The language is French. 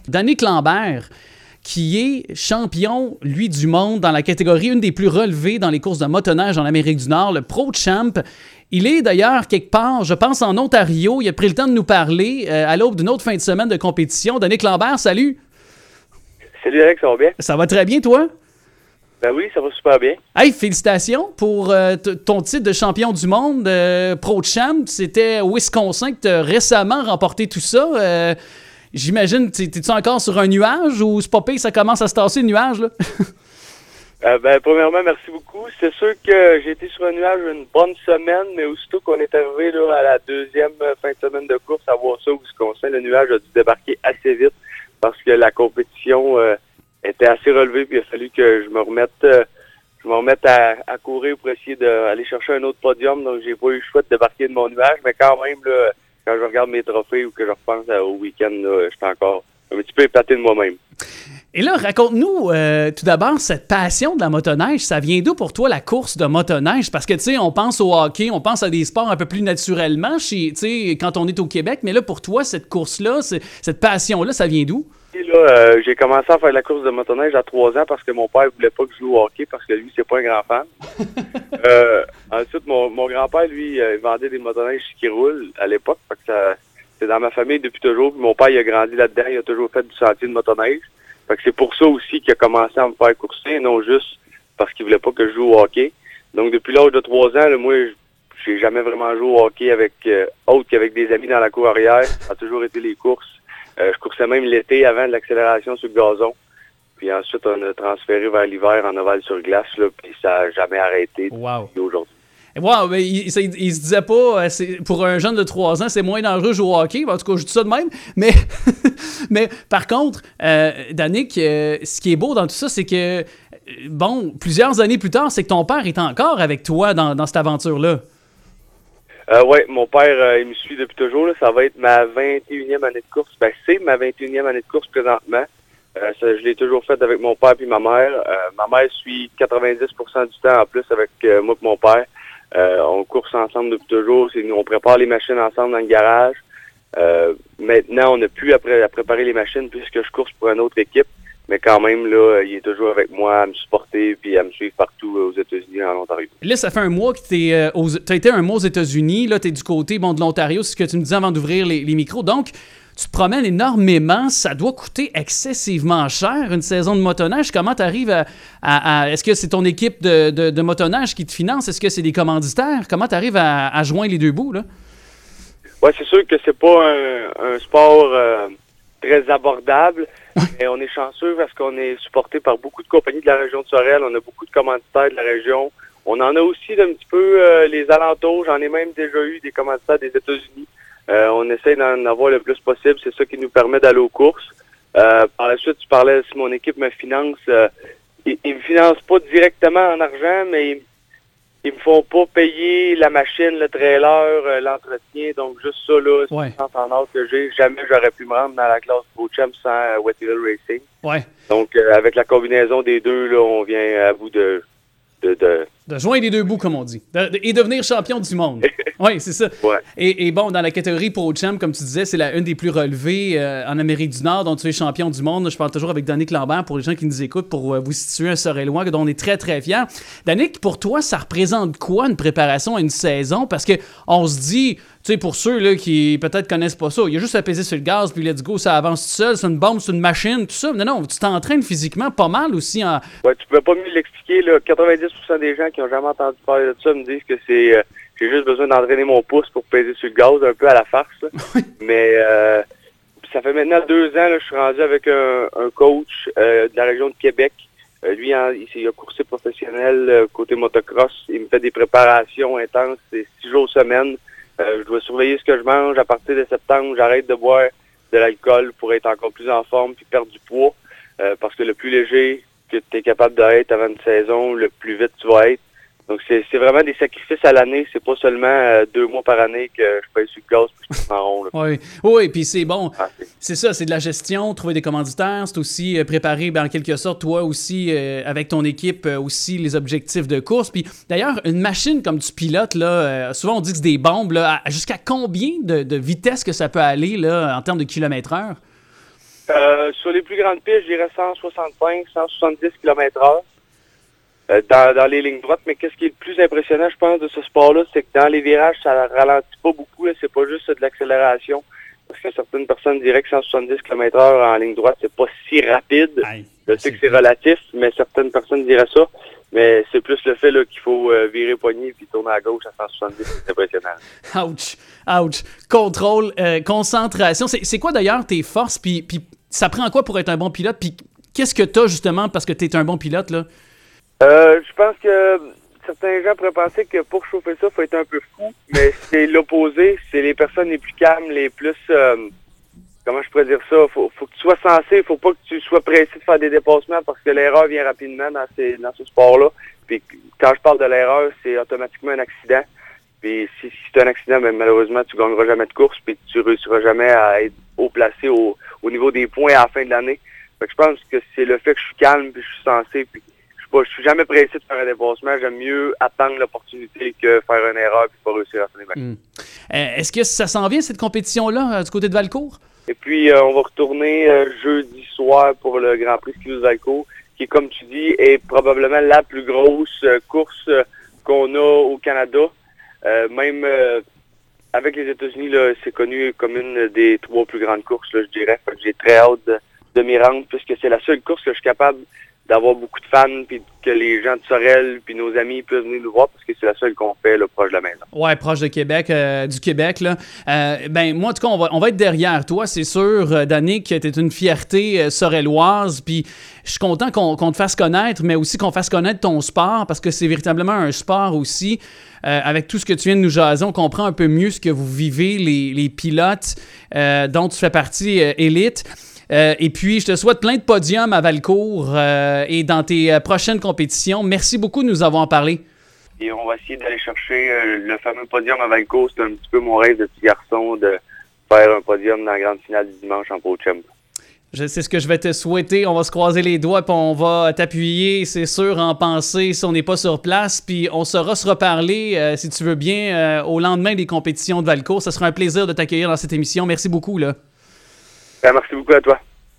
Danick Lambert, qui est champion, lui, du monde dans la catégorie une des plus relevées dans les courses de motoneige en Amérique du Nord, le Pro Champ. Il est d'ailleurs quelque part, je pense, en Ontario. Il a pris le temps de nous parler à l'aube d'une autre fin de semaine de compétition. Danick Lambert, salut! Salut Alex, ça va bien? Ça va très bien, toi? Ben oui, ça va super bien. Hey, félicitations pour ton titre de champion du monde Pro Champ. C'était au Wisconsin que tu as récemment remporté tout ça. J'imagine, t'es-tu encore sur un nuage ou c'est pas pire, ça commence à se tasser le nuage, là? Premièrement, merci beaucoup. C'est sûr que j'ai été sur un nuage une bonne semaine, mais aussitôt qu'on est arrivé là, à la deuxième fin de semaine de course à voir ça au Wisconsin, le nuage a dû débarquer assez vite parce que la compétition était assez relevée, puis il a fallu que je me remette à courir pour essayer d'aller chercher un autre podium. Donc j'ai pas eu le choix de débarquer de mon nuage, mais quand même, là, quand je regarde mes trophées ou que je repense au week-end, là, j'étais encore un petit peu épaté de moi-même. Et là, raconte-nous tout d'abord cette passion de la motoneige. Ça vient d'où pour toi la course de motoneige? Parce que, tu sais, on pense au hockey, on pense à des sports un peu plus naturellement quand on est au Québec. Mais là, pour toi, cette course-là, cette passion-là, ça vient d'où? Et là, j'ai commencé à faire de la course de motoneige à 3 ans parce que mon père voulait pas que je joue au hockey parce que lui, c'est pas un grand fan. Ensuite, mon grand-père, lui, il vendait des motoneiges qui roulent à l'époque. Fait que c'est dans ma famille depuis toujours. Puis mon père, il a grandi là-dedans. Il a toujours fait du sentier de motoneige. Fait que c'est pour ça aussi qu'il a commencé à me faire courser, non juste parce qu'il voulait pas que je joue au hockey. Donc, depuis l'âge de 3 ans, là, moi, j'ai jamais vraiment joué au hockey avec autre qu'avec des amis dans la cour arrière. Ça a toujours été les courses. Je coursais même l'été avant de l'accélération sur le gazon. Puis ensuite, on a transféré vers l'hiver en ovale sur glace, là, puis ça n'a jamais arrêté depuis aujourd'hui. Wow, mais il se disait pas, pour un jeune de 3 ans, c'est moins dangereux de jouer au hockey. En tout cas, je dis ça de même. Mais, mais par contre, Danick, ce qui est beau dans tout ça, c'est que, plusieurs années plus tard, c'est que ton père est encore avec toi dans cette aventure-là. Oui, mon père, il me suit depuis toujours. Là. Ça va être ma 21e année de course. C'est ma 21e année de course présentement. Je l'ai toujours fait avec mon père et ma mère. Ma mère suit 90% du temps en plus avec moi et mon père. On course ensemble depuis toujours. On prépare les machines ensemble dans le garage. Maintenant, on n'a plus à préparer les machines puisque je course pour une autre équipe. Mais quand même, là, il est toujours avec moi à me supporter puis à me suivre partout aux États-Unis, en Ontario. Là, ça fait un mois que t'as été un mois aux États-Unis. Là, t'es du côté de l'Ontario, c'est ce que tu me disais avant d'ouvrir les micros. Donc, tu te promènes énormément. Ça doit coûter excessivement cher, une saison de motoneige. Comment tu arrives à est-ce que c'est ton équipe de motoneige qui te finance? Est-ce que c'est des commanditaires? Comment tu arrives à joindre les deux bouts, là? Oui, c'est sûr que c'est pas un sport très abordable. Mais on est chanceux parce qu'on est supporté par beaucoup de compagnies de la région de Sorel. On a beaucoup de commanditaires de la région. On en a aussi un petit peu les alentours. J'en ai même déjà eu des commanditaires des États-Unis. On essaie d'en avoir le plus possible. C'est ça qui nous permet d'aller aux courses. Par la suite, tu parlais si mon équipe me finance. Ils me financent pas directement en argent, mais ils me font pas payer la machine, le trailer, l'entretien. Donc, juste ça, là, c'est une chance en or que j'ai. Jamais j'aurais pu me rendre dans la classe Pro Champ sans Wet Eagle Racing. Ouais. Donc, avec la combinaison des deux, là, on vient à bout de joindre les deux bouts, comme on dit. Et devenir champion du monde. Oui, c'est ça. Ouais. Et dans la catégorie Pro Champ, comme tu disais, c'est une des plus relevées en Amérique du Nord, dont tu es champion du monde. Je parle toujours avec Danick Lambert pour les gens qui nous écoutent, pour vous situer un Sorel-lois, dont on est très, très fiers. Danick, pour toi, ça représente quoi une préparation à une saison? Parce qu'on se dit, tu sais, pour ceux là, qui peut-être connaissent pas ça, il y a juste à peser sur le gaz, puis let's go, ça avance tout seul, c'est une bombe, c'est une machine, tout ça. Non, tu t'entraînes physiquement pas mal aussi. Ouais, tu peux pas mieux l'expliquer. Là. 90% des gens qui ont jamais entendu parler de ça me disent que c'est... j'ai juste besoin d'entraîner mon pouce pour peser sur le gaz, un peu à la farce. Mais ça fait maintenant 2 ans, là, je suis rendu avec un coach de la région de Québec. Lui, il a coursé professionnel côté motocross. Il me fait des préparations intenses, c'est 6 jours semaine. Je dois surveiller ce que je mange. À partir de septembre, j'arrête de boire de l'alcool pour être encore plus en forme puis perdre du poids. Parce que le plus léger que tu es capable d'être avant une saison, le plus vite tu vas être. Donc, c'est vraiment des sacrifices à l'année. C'est pas seulement 2 mois par année que je paye sur le gaz puis je tourne en rond. Oui, puis c'est bon. C'est ça, c'est de la gestion, trouver des commanditaires. C'est aussi préparer, en quelque sorte, toi aussi, avec ton équipe, aussi les objectifs de course. Puis d'ailleurs, une machine comme tu pilotes, là, souvent on dit que c'est des bombes. Là, jusqu'à combien de vitesse que ça peut aller là, en termes de kilomètre-heure? Sur les plus grandes pistes, je dirais 165, 170 km/h dans les lignes droites. Mais qu'est-ce qui est le plus impressionnant, je pense, de ce sport-là, c'est que dans les virages, ça ralentit pas beaucoup. Là. C'est pas juste de l'accélération. Parce que certaines personnes diraient que 170 km/h en ligne droite, c'est pas si rapide. Aïe, je sais que c'est relatif, mais certaines personnes diraient ça. Mais c'est plus le fait là, qu'il faut virer poignée puis tourner à gauche à 170, c'est impressionnant. Ouch, ouch. Contrôle, concentration. C'est quoi d'ailleurs tes forces? Puis ça prend quoi pour être un bon pilote? Puis qu'est-ce que t'as justement parce que t'es un bon pilote, là? Je pense que certains gens pourraient penser que pour chauffer ça, il faut être un peu fou, mais c'est l'opposé. C'est les personnes les plus calmes, les plus... comment je pourrais dire ça? Faut que tu sois sensé, faut pas que tu sois pressé de faire des dépassements parce que l'erreur vient rapidement dans ce sport-là. Puis quand je parle de l'erreur, c'est automatiquement un accident. Puis si c'est un accident, ben, malheureusement, tu gagneras jamais de course puis tu réussiras jamais à être haut placé au niveau des points à la fin de l'année. Fait que je pense que c'est le fait que je suis calme puis je suis sensé puis je suis jamais pressé de faire un dépassement. J'aime mieux attendre l'opportunité que faire une erreur puis pas réussir à finir ma course. Est-ce que ça s'en vient, cette compétition-là, du côté de Valcourt? Et puis, on va retourner jeudi soir pour le Grand Prix Skills Valcourt, qui, comme tu dis, est probablement la plus grosse course qu'on a au Canada. Même avec les États-Unis, là, c'est connu comme une des 3 plus grandes courses, là, je dirais. Fait que j'ai très hâte de m'y rendre, puisque c'est la seule course que je suis capable d'avoir beaucoup de fans, puis que les gens de Sorel, puis nos amis peuvent venir nous voir, parce que c'est la seule qu'on fait là, proche de la maison. Ouais, proche de Québec, du Québec, là. Ben, moi, en tout cas, on va être derrière toi, c'est sûr, Danick, t'es une fierté sorelloise, puis je suis content qu'on te fasse connaître, mais aussi qu'on fasse connaître ton sport, parce que c'est véritablement un sport aussi. Avec tout ce que tu viens de nous jaser, on comprend un peu mieux ce que vous vivez, les pilotes dont tu fais partie élite. Et puis, je te souhaite plein de podiums à Valcourt et dans tes prochaines compétitions. Merci beaucoup de nous avoir parlé. Et on va essayer d'aller chercher le fameux podium à Valcourt. C'est un petit peu mon rêve de petit garçon de faire un podium dans la grande finale du dimanche en Pro-Champ. Je sais ce que je vais te souhaiter. On va se croiser les doigts puis on va t'appuyer, c'est sûr, en pensée si on n'est pas sur place. Puis on saura se reparler, si tu veux bien, au lendemain des compétitions de Valcourt. Ça sera un plaisir de t'accueillir dans cette émission. Merci beaucoup, là. Merci beaucoup à toi.